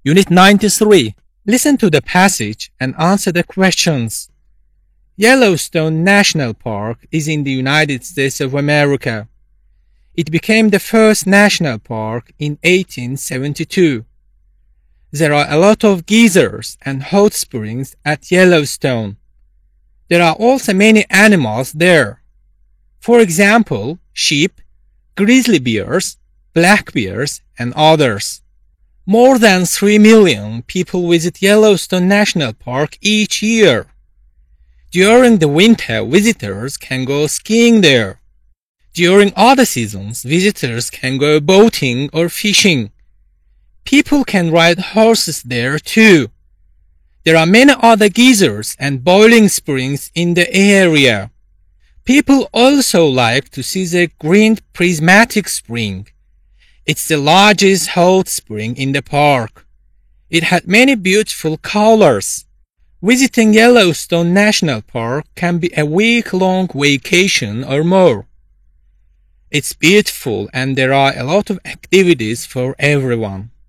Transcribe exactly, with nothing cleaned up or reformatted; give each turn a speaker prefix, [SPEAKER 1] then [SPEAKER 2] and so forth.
[SPEAKER 1] Unit ninety-three. Listen to the passage and answer the questions. Yellowstone National Park is in the United States of America. It became the first national park in eighteen seventy-two. There are a lot of geysers and hot springs at Yellowstone. There are also many animals there. For example, sheep, grizzly bears, black bears, and others. More than three million people visit Yellowstone National Park each year. During the winter, visitors can go skiing there. During other seasons, visitors can go boating or fishing. People can ride horses there too. There are many other geysers and boiling springs in the area. People also like to see the Green Prismatic Spring. It's the largest hot spring in the park. It had many beautiful colors. Visiting Yellowstone National Park can be a week-long vacation or more. It's beautiful and there are a lot of activities for everyone.